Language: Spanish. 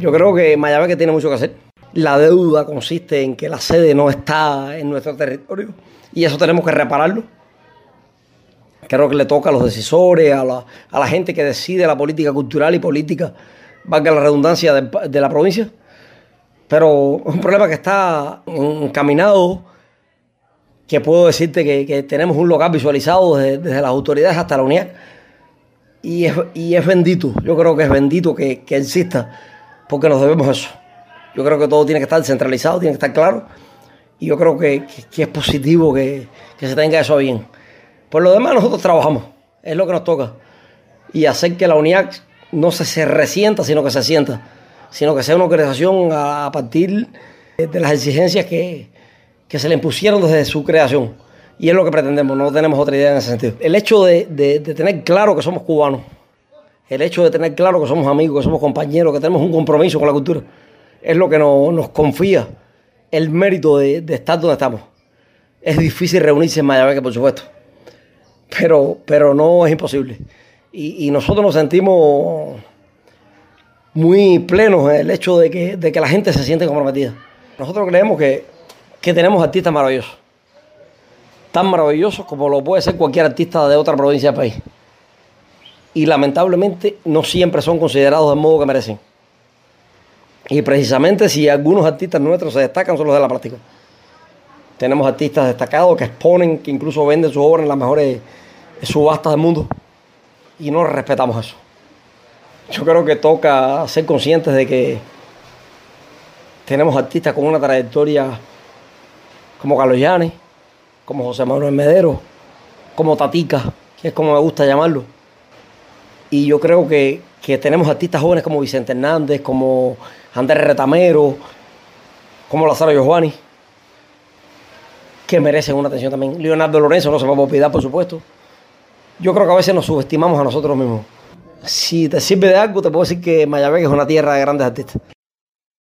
Yo creo que Mayabeque tiene mucho que hacer. La deuda consiste en que la sede no está en nuestro territorio y eso tenemos que repararlo. Creo que le toca a los decisores, a la gente que decide la política cultural y política, valga la redundancia, de la provincia. Pero es un problema que está encaminado, que puedo decirte que tenemos un local visualizado desde las autoridades hasta la UNIAC. Y es bendito, yo creo que es bendito que exista, porque nos debemos eso. Yo creo que todo tiene que estar centralizado, tiene que estar claro. Y yo creo que es positivo que se tenga eso bien. Por lo demás, nosotros trabajamos, es lo que nos toca. Y hacer que la UNIAC no se resienta, sino que se sienta. Sino que sea una organización a partir de las exigencias que se le impusieron desde su creación. Y es lo que pretendemos, no tenemos otra idea en ese sentido. El hecho de tener claro que somos cubanos, el hecho de tener claro que somos amigos, que somos compañeros, que tenemos un compromiso con la cultura, es lo que nos confía el mérito de estar donde estamos. Es difícil reunirse en Mayabeque, por supuesto, pero no es imposible. Y nosotros nos sentimos muy plenos en el hecho de que la gente se siente comprometida. Nosotros creemos que tenemos artistas maravillosos, tan maravillosos como lo puede ser cualquier artista de otra provincia del país. Y lamentablemente no siempre son considerados del modo que merecen. Y precisamente si algunos artistas nuestros se destacan son los de la plástica. Tenemos artistas destacados que exponen, que incluso venden sus obras en las mejores subastas del mundo. Y no respetamos eso. Yo creo que toca ser conscientes de que tenemos artistas con una trayectoria como Carlos Llanes, como José Manuel Medero, como Tatica, que es como me gusta llamarlo. Y yo creo que tenemos artistas jóvenes como Vicente Hernández, como Andrés Retamero, como Lázaro Giovanni, que merecen una atención también. Leonardo Lorenzo no se puede olvidar, por supuesto. Yo creo que a veces nos subestimamos a nosotros mismos. Si te sirve de algo, te puedo decir que Mayabeque es una tierra de grandes artistas.